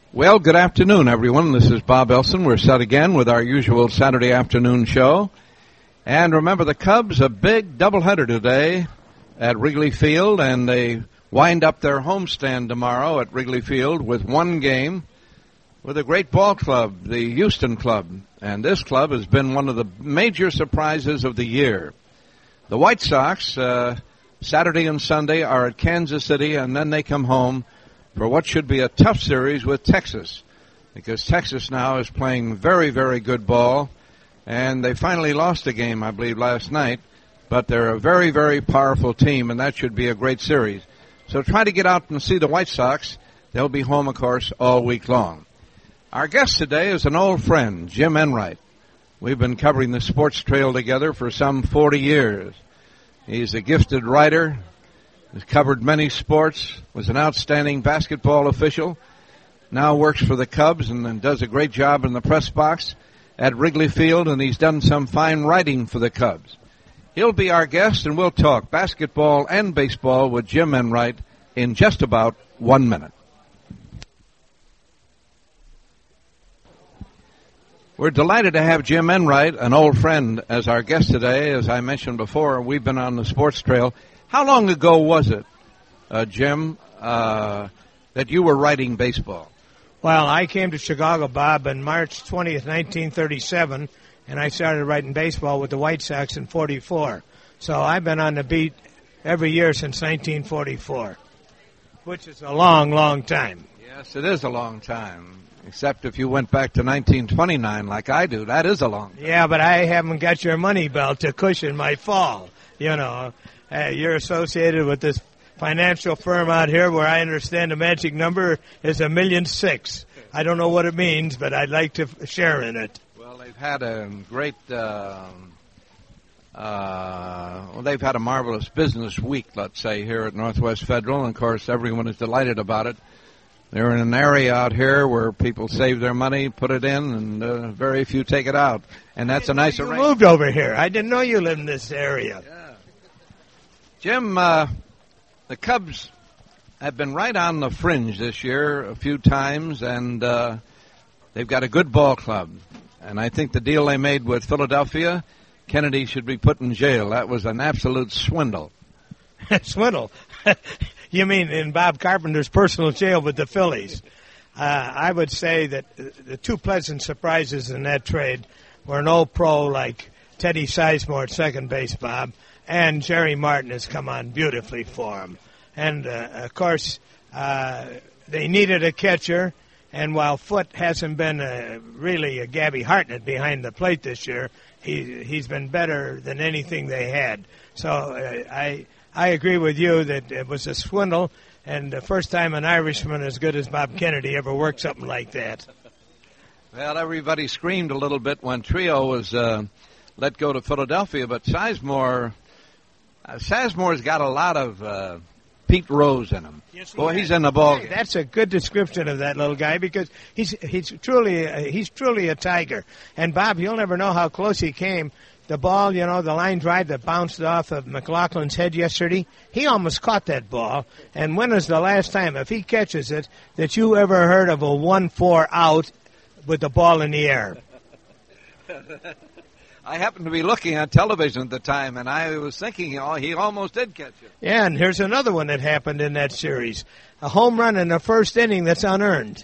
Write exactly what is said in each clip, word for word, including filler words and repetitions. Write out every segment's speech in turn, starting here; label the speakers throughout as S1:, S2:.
S1: Well, good afternoon, everyone. This is Bob Elson. We're set again with our usual Saturday afternoon show. And remember, the Cubs, a big doubleheader today at Wrigley Field, and they wind up their homestand tomorrow at Wrigley Field with one game with a great ball club, the Houston Club. And this club has been one of the major surprises of the year. The White Sox, uh, Saturday and Sunday, are at Kansas City, and then they come home for what should be a tough series with Texas, because Texas now is playing very, very good ball, and they finally lost a game, I believe, last night, but they're a very, very powerful team, and that should be a great series. So try to get out and see the White Sox. They'll be home, of course, all week long. Our guest today is an old friend, Jim Enright. We've been covering the sports trail together for some forty years. He's a gifted writer, has covered many sports, was an outstanding basketball official, now works for the Cubs and, and does a great job in the press box at Wrigley Field, and he's done some fine writing for the Cubs. He'll be our guest, and we'll talk basketball and baseball with Jim Enright in just about one minute. We're delighted to have Jim Enright, an old friend, as our guest today. As I mentioned before, we've been on the sports trail. How long ago was it, uh, Jim, uh, that you were writing baseball?
S2: Well, I came to Chicago, Bob, on March twentieth, nineteen thirty-seven, and I started writing baseball with the White Sox in forty-four. So I've been on the beat every year since nineteen forty-four, which is a long, long time.
S1: Yes, it is a long time, except if you went back to nineteen twenty-nine like I do. That is a long time.
S2: Yeah, but I haven't got your money belt to cushion my fall, you know. Uh, you're associated with this financial firm out here where I understand the magic number is a million six. I don't know what it means, but I'd like to f- share in it.
S1: Well, they've had a great, uh, uh, well, they've had a marvelous business week, let's say, here at Northwest Federal, and of course everyone is delighted about it. They're in an area out here where people save their money, put it in, and uh, very few take it out, and that's a nice arrangement.
S2: You moved over here. I didn't know you lived in this area.
S1: Yeah. Jim, uh, the Cubs have been right on the fringe this year a few times, and uh, they've got a good ball club. And I think the deal they made with Philadelphia, Kennedy should be put in jail. That was an absolute swindle.
S2: Swindle? You mean in Bob Carpenter's personal jail with the Phillies? Uh, I would say that the two pleasant surprises in that trade were an old pro like Teddy Sizemore at second base, Bob, and Jerry Martin has come on beautifully for him. And, uh, of course, uh, they needed a catcher, and while Foote hasn't been uh, really a Gabby Hartnett behind the plate this year, he, he's been better than anything they had. So uh, I I agree with you that it was a swindle, and the first time an Irishman as good as Bob Kennedy ever worked something like that.
S1: Well, everybody screamed a little bit when Trio was uh, let go to Philadelphia, but Sizemore... Uh, Sizemore's got a lot of uh, Pete Rose in him.
S2: Yes,
S1: Boy, he's in the ball game.
S2: That's a good description of that little guy because he's he's truly uh, he's truly a tiger. And Bob, you'll never know how close he came. The ball, you know, the line drive that bounced off of McLaughlin's head yesterday, he almost caught that ball. And when is the last time, if he catches it, that you ever heard of a one four out with the ball in the air?
S1: I happened to be looking on television at the time, and I was thinking, oh, he almost did catch it.
S2: Yeah, and here's another one that happened in that series. A home run in the first inning that's unearned.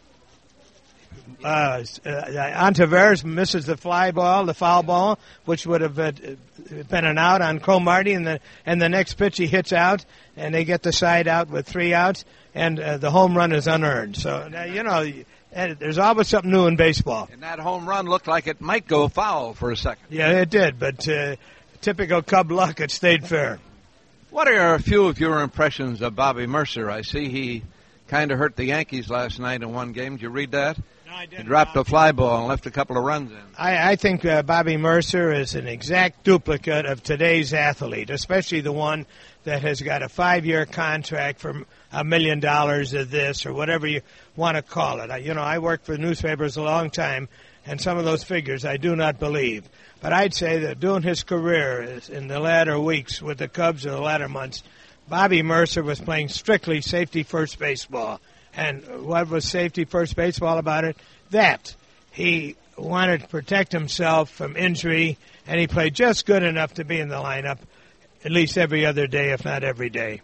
S2: Uh, uh, Ontiveros misses the fly ball, the foul ball, which would have uh, been an out on Cromartie, and the, and the next pitch he hits out, and they get the side out with three outs, and uh, the home run is unearned. So, uh, you know... And there's always something new in baseball.
S1: And that home run looked like it might go foul for a second.
S2: Yeah, it did, but uh, typical Cub luck, it stayed fair.
S1: What are a few of your impressions of Bobby Mercer? I see he kind of hurt the Yankees last night in one game. Did you read that?
S2: No, I didn't.
S1: He dropped a fly ball and left a couple of runs in.
S2: I, I think uh, Bobby Mercer is an exact duplicate of today's athlete, especially the one that has got a five-year contract for a million dollars of this or whatever you want to call it. I, you know, I worked for newspapers a long time, and some of those figures I do not believe. But I'd say that during his career in the latter weeks with the Cubs or the latter months, Bobby Mercer was playing strictly safety first baseball. And what was safety first baseball about it? That he wanted to protect himself from injury, and he played just good enough to be in the lineup at least every other day, if not every day.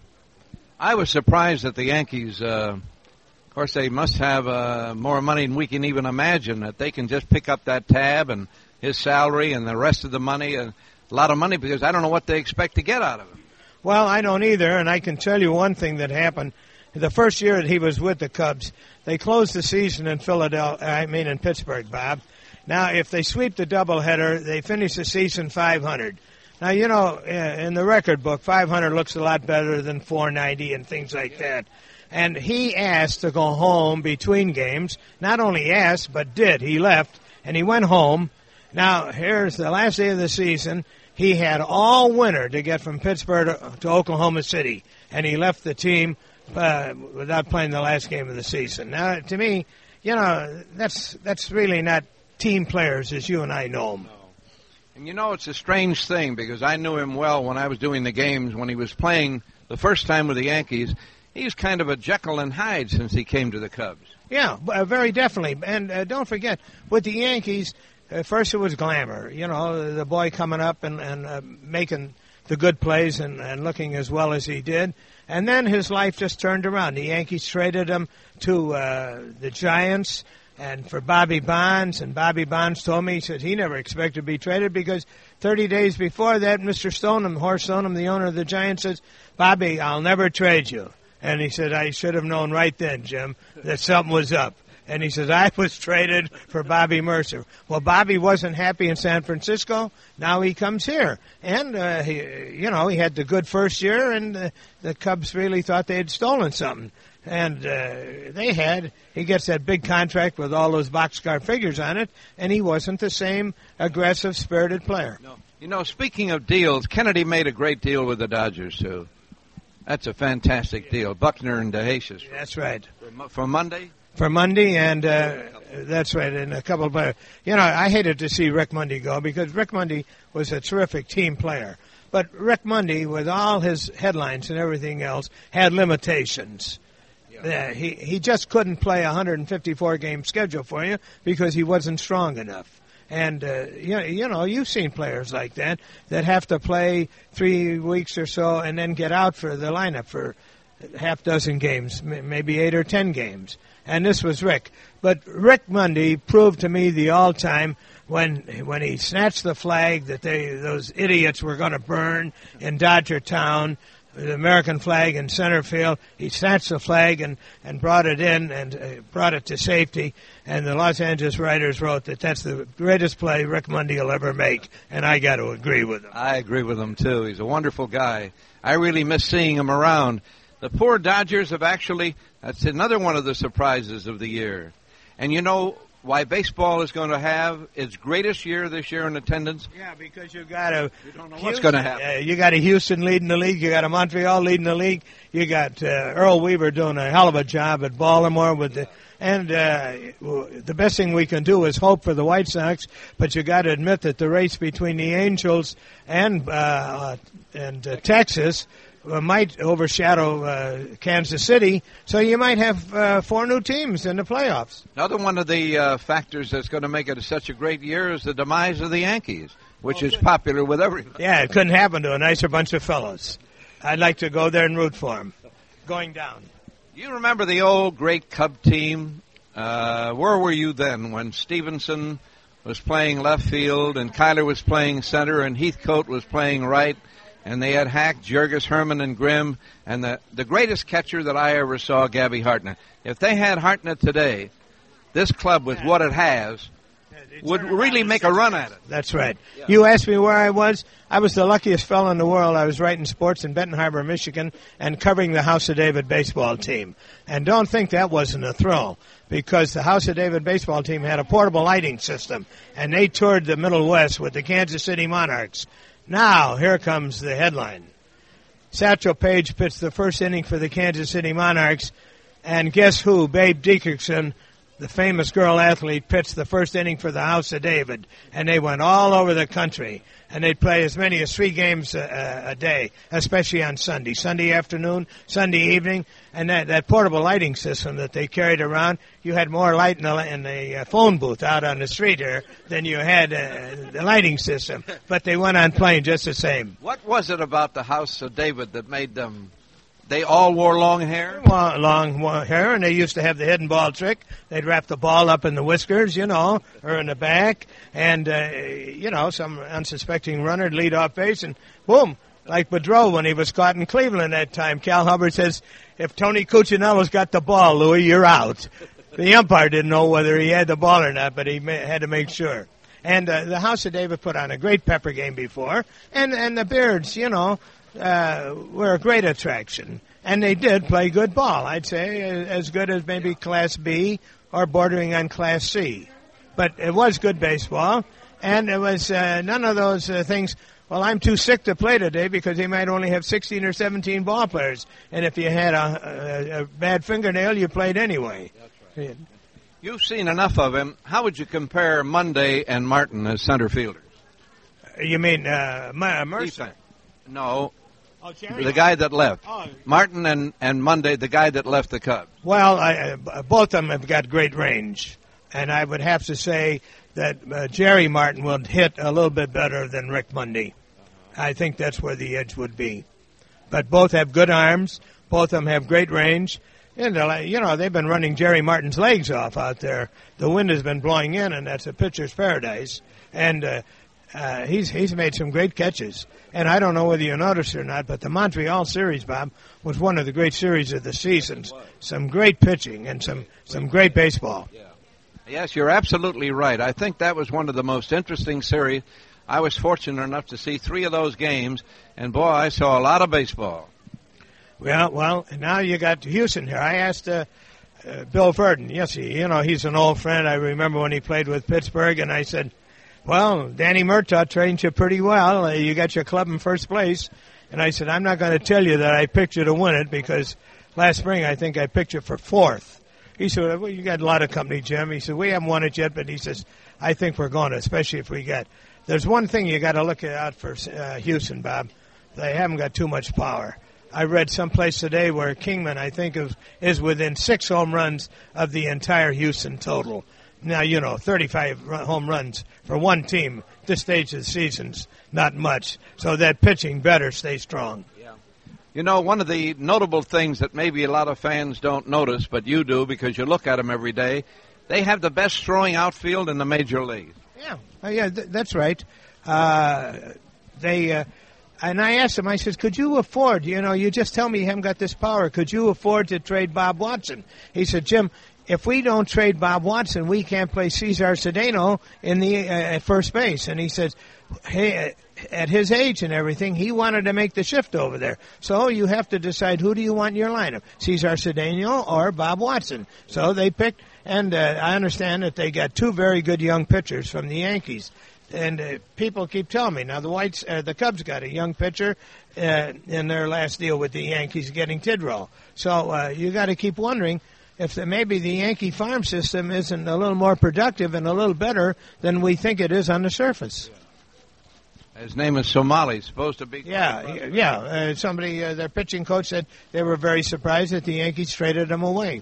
S1: I was surprised that the Yankees, uh, of course, they must have uh, more money than we can even imagine, that they can just pick up that tab and his salary and the rest of the money, a lot of money, because I don't know what they expect to get out of him.
S2: Well, I don't either, and I can tell you one thing that happened. The first year that he was with the Cubs, they closed the season in Philadelphia, I mean in Pittsburgh, Bob. Now, if they sweep the doubleheader, they finish the season five hundred. Now, you know, in the record book, five hundred looks a lot better than four ninety and things like that. And he asked to go home between games. Not only asked, but did. He left, and he went home. Now, here's the last day of the season. He had all winter to get from Pittsburgh to, to Oklahoma City, and he left the team uh, without playing the last game of the season. Now, to me, you know, that's that's really not team players as you and I know them.
S1: And you know, it's a strange thing, because I knew him well when I was doing the games. When he was playing the first time with the Yankees, he's kind of a Jekyll and Hyde since he came to the Cubs.
S2: Yeah, uh, very definitely. And uh, don't forget, with the Yankees, uh, first it was glamour. You know, the boy coming up and, and uh, making the good plays and, and looking as well as he did. And then his life just turned around. The Yankees traded him to uh, the Giants and for Bobby Bonds, and Bobby Bonds told me, he said he never expected to be traded because thirty days before that, Mister Stoneham, Horace Stoneham, the owner of the Giants, says, Bobby, I'll never trade you. And he said, I should have known right then, Jim, that something was up. And he says, I was traded for Bobby Mercer. Well, Bobby wasn't happy in San Francisco. Now he comes here. And, uh, he, you know, he had the good first year, and uh, the Cubs really thought they had stolen something. And uh, they had. He gets that big contract with all those boxcar figures on it, and he wasn't the same aggressive, spirited player.
S1: No. You know, speaking of deals, Kennedy made a great deal with the Dodgers, too. That's a fantastic deal. Buckner and DeHasis.
S2: That's right.
S1: For, for Monday?
S2: For Monday, and uh, that's right, and a couple of players. You know, I hated to see Rick Mundy go because Rick Mundy was a terrific team player. But Rick Mundy, with all his headlines and everything else, had limitations. Uh, he he just couldn't play a one hundred fifty-four game schedule for you because he wasn't strong enough. And, uh, you, know, you know, you've seen players like that that have to play three weeks or so and then get out for the lineup for half dozen games, maybe eight or ten games. And this was Rick. But Rick Mundy proved to me the all-time when when he snatched the flag that they those idiots were going to burn in Dodger Town, the American flag in center field. He snatched the flag and, and brought it in and uh, brought it to safety. And the Los Angeles writers wrote that that's the greatest play Rick Mundy will ever make. And I got to agree with him.
S1: I agree with him, too. He's a wonderful guy. I really miss seeing him around. The poor Dodgers have actually, that's another one of the surprises of the year. And you know why baseball is going to have its greatest year this year in attendance?
S2: Yeah, because you got a
S1: you don't know Houston, what's going to happen.
S2: Uh, you got a Houston leading the league. You got a Montreal leading the league. You got uh, Earl Weaver doing a hell of a job at Baltimore with the. And uh, the best thing we can do is hope for the White Sox, but you got to admit that the race between the Angels and uh, and uh, Texas uh, might overshadow uh, Kansas City, so you might have uh, four new teams in the playoffs.
S1: Another one of the uh, factors that's going to make it such a great year is the demise of the Yankees, which is popular with everyone.
S2: Yeah, it couldn't happen to a nicer bunch of fellows. I'd like to go there and root for them. Going down.
S1: You remember the old great Cub team? Uh, where were you then when Stevenson was playing left field and Kyler was playing center and Heathcote was playing right, and they had Hack, Jurgis, Herman, and Grimm, and the, the greatest catcher that I ever saw, Gabby Hartnett. If they had Hartnett today, this club with what it has would really make a run at it.
S2: That's right. Yeah. You asked me where I was. I was the luckiest fellow in the world. I was writing sports in Benton Harbor, Michigan, and covering the House of David baseball team. And don't think that wasn't a thrill, because the House of David baseball team had a portable lighting system, and they toured the Middle West with the Kansas City Monarchs. Now, here comes the headline. Satchel Paige pitched the first inning for the Kansas City Monarchs, and guess who? Babe Dickerson the famous girl athlete, pitched the first inning for the House of David, and they went all over the country. And they'd play as many as three games a, a day, especially on Sunday. Sunday afternoon, Sunday evening, and that, that portable lighting system that they carried around, you had more light in the, in the uh, phone booth out on the street here than you had uh, the lighting system. But they went on playing just the same.
S1: What was it about the House of David that made them... They all wore long hair?
S2: Well, long hair, and they used to have the hidden ball trick. They'd wrap the ball up in the whiskers, you know, or in the back, and, uh, you know, some unsuspecting runner would lead off base, and boom, like Boudreau when he was caught in Cleveland that time. Cal Hubbard says, if Tony Cuccinello's got the ball, Louis, you're out. The umpire didn't know whether he had the ball or not, but he ma- had to make sure. And uh, the House of David put on a great pepper game before, and, and the Beards, you know, Uh, were a great attraction, and they did play good ball. I'd say as good as maybe Class B or bordering on Class C, but it was good baseball, and it was uh, none of those uh, things. Well, I'm too sick to play today because they might only have sixteen or seventeen ball players, and if you had a, a, a bad fingernail, you played anyway.
S1: That's right. You've seen enough of him. How would you compare Monday and Martin as center fielders?
S2: You mean uh, Mercer?
S1: No.
S2: Oh,
S1: the guy that left.
S2: Oh.
S1: Martin and, and Monday, the guy that left the Cubs.
S2: Well, I, uh, both of them have got great range. And I would have to say that uh, Jerry Martin would hit a little bit better than Rick Monday. I think that's where the edge would be. But both have good arms. Both of them have great range. And, uh, you know, they've been running Jerry Martin's legs off out there. The wind has been blowing in, and that's a pitcher's paradise. And uh, uh, he's he's made some great catches. And I don't know whether you noticed or not, but the Montreal series, Bob, was one of the great series of the seasons. Some great pitching and some, some great baseball.
S1: Yes, you're absolutely right. I think that was one of the most interesting series. I was fortunate enough to see three of those games, and, boy, I saw a lot of baseball.
S2: Well, well, and now you got Houston here. I asked uh, uh, Bill Verdon. Yes, he, you know, he's an old friend. I remember when he played with Pittsburgh, and I said, well, Danny Murtaugh trained you pretty well. Uh, you got your club in first place. And I said, I'm not going to tell you that I picked you to win it because last spring I think I picked you for fourth. He said, well, you got a lot of company, Jim. He said, we haven't won it yet, but he says, I think we're going to, especially if we get. There's one thing you got to look out for uh, Houston, Bob. They haven't got too much power. I read someplace today where Kingman, I think, of, is within six home runs of the entire Houston total. Now, you know, thirty-five home runs for one team at this stage of the season's not much. So that pitching better stay strong.
S1: Yeah. You know, one of the notable things that maybe a lot of fans don't notice, but you do because you look at them every day, they have the best throwing outfield in the major leagues.
S2: Yeah, uh, yeah, th- that's right. Uh, they, uh, and I asked him, I said, could you afford, you know, you just tell me you haven't got this power, could you afford to trade Bob Watson? He said, Jim, if we don't trade Bob Watson, we can't play Cesar Cedeno in the uh, at first base. And he said, hey, at his age and everything, he wanted to make the shift over there. So you have to decide who do you want in your lineup, Cesar Cedeno or Bob Watson. So they picked, and uh, I understand that they got two very good young pitchers from the Yankees. And uh, people keep telling me now the Whites, uh, the Cubs got a young pitcher uh, in their last deal with the Yankees, getting Tidwell. So uh, you got to keep wondering if the, maybe the Yankee farm system isn't a little more productive and a little better than we think it is on the surface.
S1: His name is Somali, supposed to be.
S2: Yeah, yeah. Uh, somebody, uh, their pitching coach said they were very surprised that the Yankees traded him away.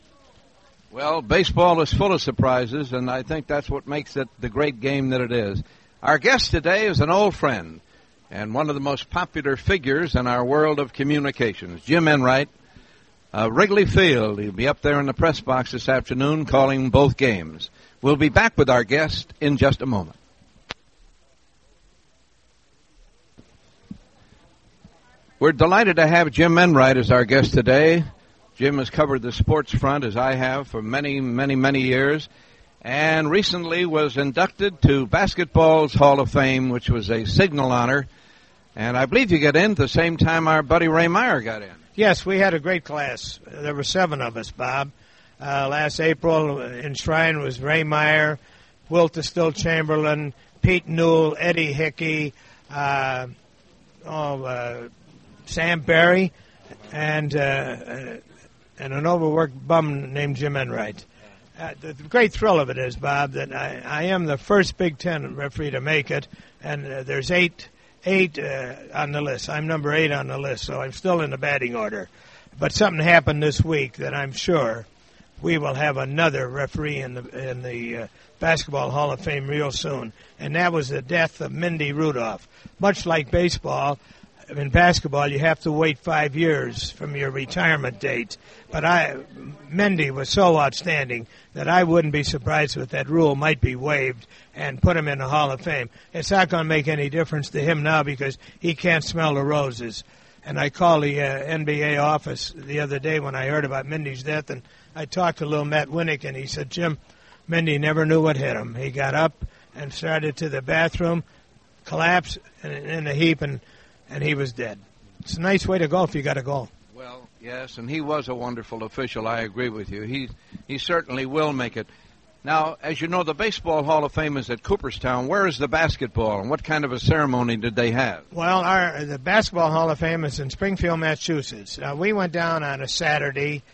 S1: Well, baseball is full of surprises, and I think that's what makes it the great game that it is. Our guest today is an old friend and one of the most popular figures in our world of communications, Jim Enright. Uh, Wrigley Field. He'll be up there in the press box this afternoon calling both games. We'll be back with our guest in just a moment. We're delighted to have Jim Enright as our guest today. Jim has covered the sports front, as I have, for many, many, many years, and recently was inducted to Basketball's Hall of Fame, which was a signal honor. And I believe you got in at the same time our buddy Ray Meyer got in.
S2: Yes, we had a great class. There were seven of us, Bob. Uh, last April, enshrined was Ray Meyer, Wilt the Still Chamberlain, Pete Newell, Eddie Hickey, uh, oh, uh, Sam Barry, and uh, and an overworked bum named Jim Enright. Uh, the, the great thrill of it is, Bob, that I, I am the first Big Ten referee to make it, and uh, there's eight eight uh, on the list. I'm number eight on the list, so I'm still in the batting order. But something happened this week that I'm sure we will have another referee in the in the uh, Basketball Hall of Fame real soon, and that was the death of Mindy Rudolph. Much like baseball, in basketball you have to wait five years from your retirement date. But I, Mindy was so outstanding that I wouldn't be surprised if that rule might be waived and put him in the Hall of Fame. It's not going to make any difference to him now because he can't smell the roses. And I called the uh, N B A office the other day when I heard about Mindy's death, and I talked to little Matt Winnick, and he said, Jim, Mindy never knew what hit him. He got up and started to the bathroom, collapsed in, in a heap, and, and he was dead. It's a nice way to go if you got to go.
S1: Well, yes, and he was a wonderful official. I agree with you. He he certainly will make it. Now, as you know, the Baseball Hall of Fame is at Cooperstown. Where is the basketball, and what kind of a ceremony did they have?
S2: Well, our the Basketball Hall of Fame is in Springfield, Massachusetts. Uh, we went down on a Saturday,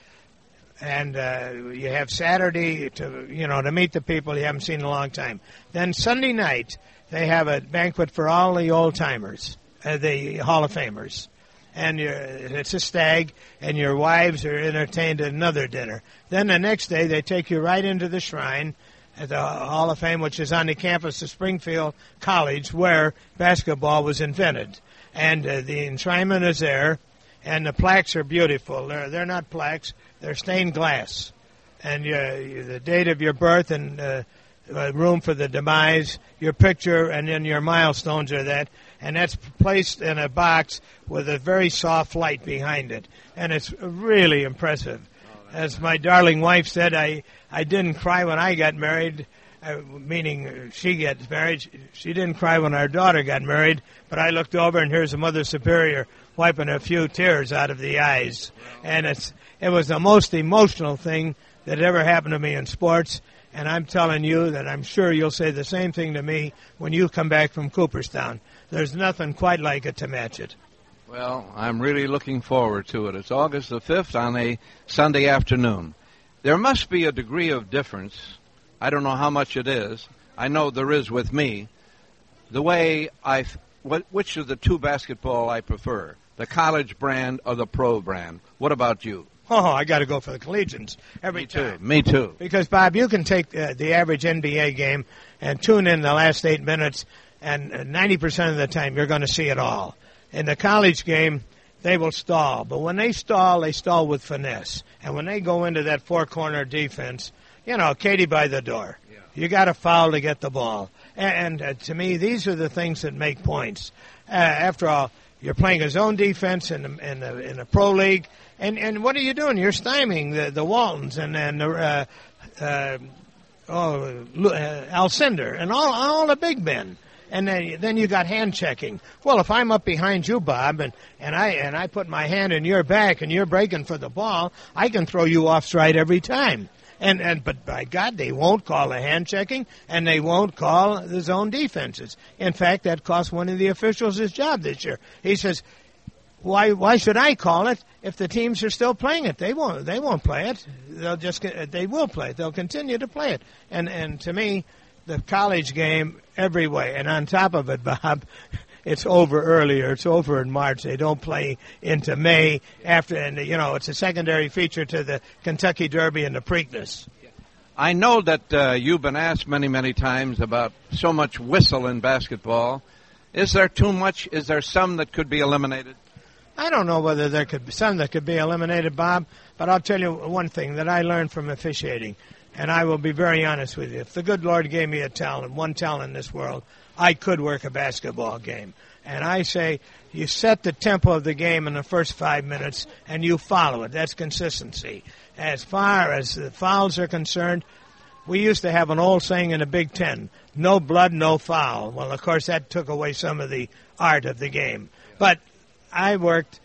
S2: and uh, you have Saturday to you know to meet the people you haven't seen in a long time. Then Sunday night they have a banquet for all the old timers, uh, the Hall of Famers. And you're, it's a stag, and your wives are entertained at another dinner. Then the next day, they take you right into the shrine at the Hall of Fame, which is on the campus of Springfield College, where basketball was invented. And uh, the enshrinement is there, and the plaques are beautiful. They're, they're not plaques. They're stained glass. And you, the date of your birth and uh, room for the demise, your picture, and then your milestones are that. And that's placed in a box with a very soft light behind it. And it's really impressive. As my darling wife said, I, I didn't cry when I got married, uh, meaning she gets married. She, she didn't cry when our daughter got married, but I looked over and here's a Mother Superior wiping a few tears out of the eyes. And it's it was the most emotional thing that ever happened to me in sports. And I'm telling you that I'm sure you'll say the same thing to me when you come back from Cooperstown. There's nothing quite like it to match it.
S1: Well, I'm really looking forward to it. It's August the fifth on a Sunday afternoon. There must be a degree of difference. I don't know how much it is. I know there is with me. The way I, what, which of the two basketball I prefer, the college brand or the pro brand? What about you?
S2: Oh, I got to go for the collegians every
S1: Me too.
S2: time.
S1: Me too.
S2: Because, Bob, you can take uh, the average N B A game and tune in the last eight minutes, and ninety percent of the time you're going to see it all. In the college game, they will stall. But when they stall, they stall with finesse. And when they go into that four-corner defense, you know, Katie by the door. Yeah. You got to foul to get the ball. And, and uh, to me, these are the things that make points. Uh, after all, you're playing a zone defense in the, in the, in the pro league. And, and what are you doing? You're stymieing the, the Waltons and, and the, uh, uh, oh, uh, Alcindor and all, all the big men. And then, then you got hand checking. Well, if I'm up behind you, Bob, and, and I and I put my hand in your back and you're breaking for the ball, I can throw you off stride every time. And and but by God, they won't call the hand checking, and they won't call the zone defenses. In fact, that cost one of the officials his job this year. He says, "Why why should I call it if the teams are still playing it? They won't they won't play it. They'll just they will play it. They'll continue to play it." And and to me, the college game every way. And on top of it, Bob, it's over earlier. It's over in March. They don't play into May after, and you know, it's a secondary feature to the Kentucky Derby and the Preakness.
S1: I know that uh, you've been asked many, many times about so much whistle in basketball. Is there too much? Is there some that could be eliminated?
S2: I don't know whether there could be some that could be eliminated, Bob, but I'll tell you one thing that I learned from officiating. And I will be very honest with you. If the good Lord gave me a talent, one talent in this world, I could work a basketball game. And I say you set the tempo of the game in the first five minutes and you follow it. That's consistency. As far as the fouls are concerned, we used to have an old saying in the Big Ten, no blood, no foul. Well, of course, that took away some of the art of the game. But I worked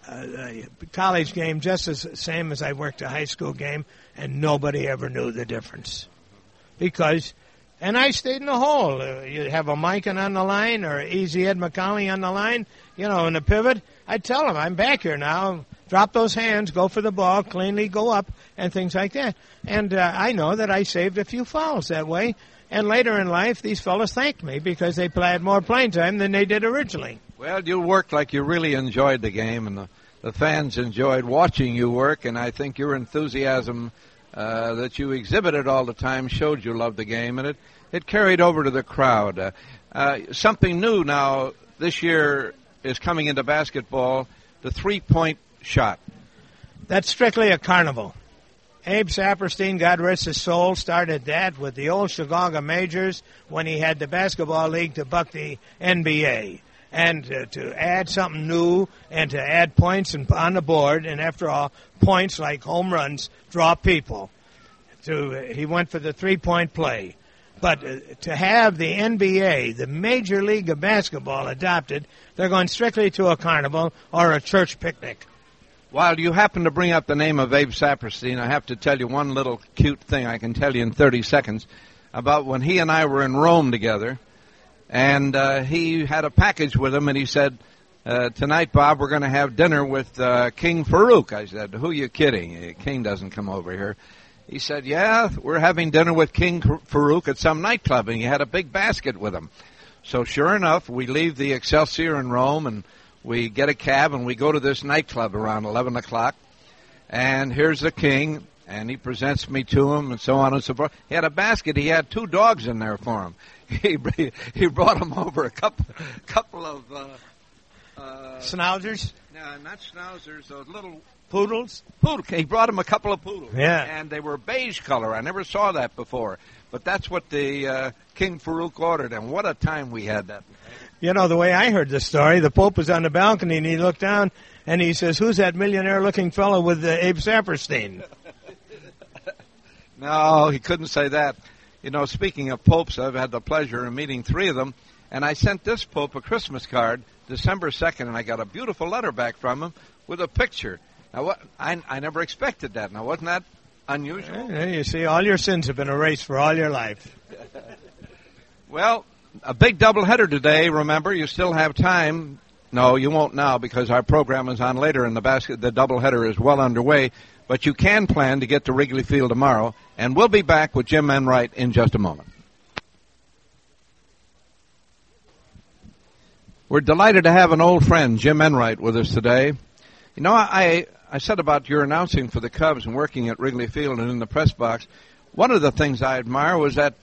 S2: a college game just as same as I worked a high school game, and nobody ever knew the difference. Because, and I stayed in the hole. Uh, you have a Mikan on the line or Easy Ed McCauley on the line, you know, in the pivot. I tell them, I'm back here now. If drop those hands, go for the ball, cleanly go up, and things like that. And uh, I know that I saved a few fouls that way. And later in life, these fellows thanked me because they had more playing time than they did originally.
S1: Well, you worked like you really enjoyed the game, and the, the fans enjoyed watching you work, and I think your enthusiasm uh, that you exhibited all the time showed you loved the game, and it, it carried over to the crowd. Uh, uh, something new now this year is coming into basketball, the three-point shot.
S2: That's strictly a carnival. Abe Saperstein, God rest his soul, started that with the old Chicago Majors when he had the basketball league to buck the N B A. And uh, to add something new and to add points and, on the board, and after all, points like home runs draw people. To, uh, he went for the three-point play. But uh, to have the N B A, the Major League of Basketball, adopted, they're going strictly to a carnival or a church picnic.
S1: While you happen to bring up the name of Abe Saperstein, I have to tell you one little cute thing I can tell you in thirty seconds about when he and I were in Rome together. And uh, he had a package with him, and he said, uh, tonight, Bob, we're going to have dinner with uh, King Farouk. I said, who are you kidding? King doesn't come over here. He said, yeah, we're having dinner with King Farouk at some nightclub, and he had a big basket with him. So sure enough, we leave the Excelsior in Rome, and we get a cab, and we go to this nightclub around eleven o'clock. And here's the king, and he presents me to him, and so on and so forth. He had a basket. He had two dogs in there for him. He he brought him over a couple couple of uh, uh,
S2: schnauzers.
S1: No, not schnauzers. Those little
S2: poodles.
S1: Poodle. He brought him a couple of poodles.
S2: Yeah,
S1: and they were beige color. I never saw that before. But that's what the uh, King Farouk ordered, and what a time we had that.
S2: You know, the way I heard the story, the Pope was on the balcony, and he looked down, and he says, who's that millionaire-looking fellow with uh, Abe Saperstein?
S1: No, he couldn't say that. You know, speaking of popes, I've had the pleasure of meeting three of them, and I sent this pope a Christmas card December second, and I got a beautiful letter back from him with a picture. Now, what I, I never expected that. Now, wasn't that unusual?
S2: Yeah, you see, all your sins have been erased for all your life.
S1: Well, a big doubleheader today. Remember, you still have time. No, you won't now because our program is on later, and the basket. The doubleheader is well underway. But you can plan to get to Wrigley Field tomorrow, and we'll be back with Jim Enright in just a moment. We're delighted to have an old friend, Jim Enright, with us today. You know, I I said about your announcing for the Cubs and working at Wrigley Field and in the press box, one of the things I admire was that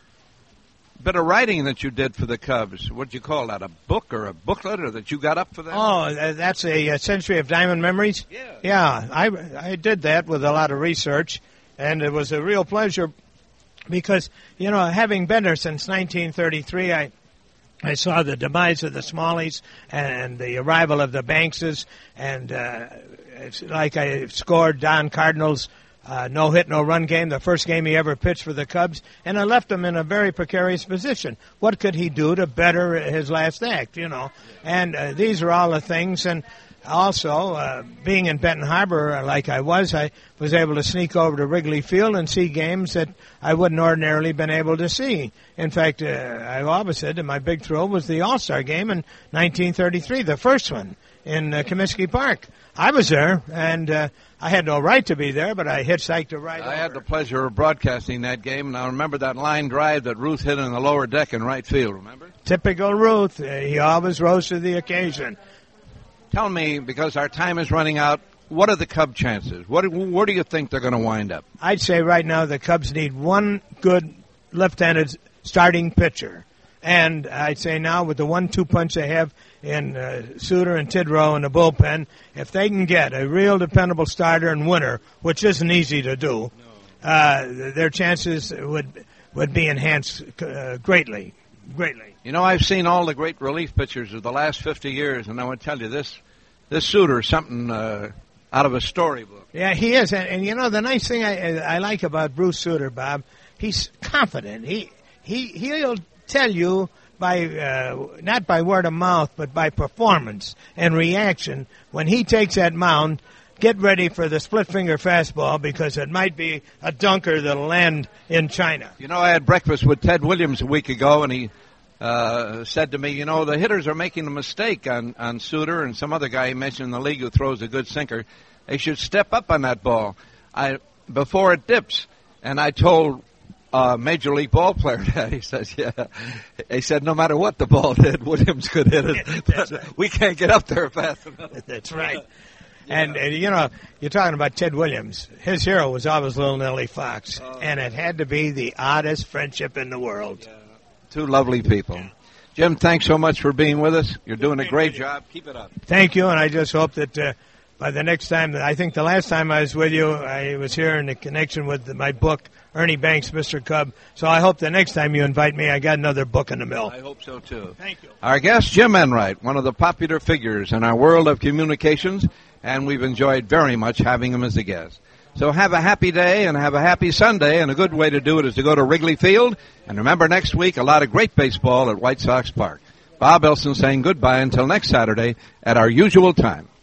S1: bit of writing that you did for the Cubs. What do you call that, a book or a booklet, or that you got up for them?
S2: Oh, that's a, a Century of Diamond Memories?
S1: Yeah.
S2: Yeah, I, I did that with a lot of research, and it was a real pleasure because, you know, having been there since nineteen thirty-three, I I saw the demise of the Smalleys and the arrival of the Bankses, and uh, it's like I scored Don Cardinal's Uh, no hit, no run game, the first game he ever pitched for the Cubs, and I left him in a very precarious position. What could he do to better his last act, you know? And uh, these are all the things, and also, uh, being in Benton Harbor uh, like I was, I was able to sneak over to Wrigley Field and see games that I wouldn't ordinarily been able to see. In fact, uh, I've always said that my big thrill was the All-Star game in nineteen thirty-three, the first one in uh, Comiskey Park. I was there, and uh, I had no right to be there, but I hitchhiked a ride
S1: I
S2: over.
S1: had the pleasure of broadcasting that game, and I remember that line drive that Ruth hit in the lower deck in right field, remember?
S2: Typical Ruth. Uh, he always rose to the occasion.
S1: Tell me, because our time is running out, what are the Cub chances? What, where do you think they're going to wind up?
S2: I'd say right now the Cubs need one good left-handed starting pitcher. And I'd say now with the one two punch they have in uh, Suter and Tidrow in the bullpen, if they can get a real dependable starter and winner, which isn't easy to do, uh, their chances would would be enhanced uh, greatly, greatly.
S1: You know, I've seen all the great relief pitchers of the last fifty years, and I want to tell you this, this Suter is something uh, out of a storybook.
S2: Yeah, he is. And, and, you know, the nice thing I, I like about Bruce Suter, Bob, he's confident. He, he, he'll tell you by uh, not by word of mouth, but by performance and reaction. When he takes that mound, get ready for the split finger fastball because it might be a dunker that'll land in China.
S1: You know, I had breakfast with Ted Williams a week ago, and he uh, uh, said to me, you know, the hitters are making a mistake on, on Suter and some other guy he mentioned in the league who throws a good sinker. They should step up on that ball I before it dips. And I told a Major League ball player that. He says, yeah. He said, no matter what the ball did, Williams could hit it. But right. We can't get up there fast enough.
S2: That's right. Yeah. And, and, you know, you're talking about Ted Williams. His hero was always Little Nellie Fox. Oh, and it had to be the oddest friendship in the world.
S1: Yeah. Two lovely people. Jim, thanks so much for being with us. You're doing a great job. Keep it up.
S2: Thank you, and I just hope that uh, by the next time, I think the last time I was with you, I was here in the connection with my book, Ernie Banks, Mister Cub. So I hope the next time you invite me, I got another book in the mill.
S1: I hope so, too.
S2: Thank you.
S1: Our guest, Jim Enright, one of the popular figures in our world of communications, and we've enjoyed very much having him as a guest. So have a happy day and have a happy Sunday, and a good way to do it is to go to Wrigley Field. And remember, next week, a lot of great baseball at White Sox Park. Bob Elson saying goodbye until next Saturday at our usual time.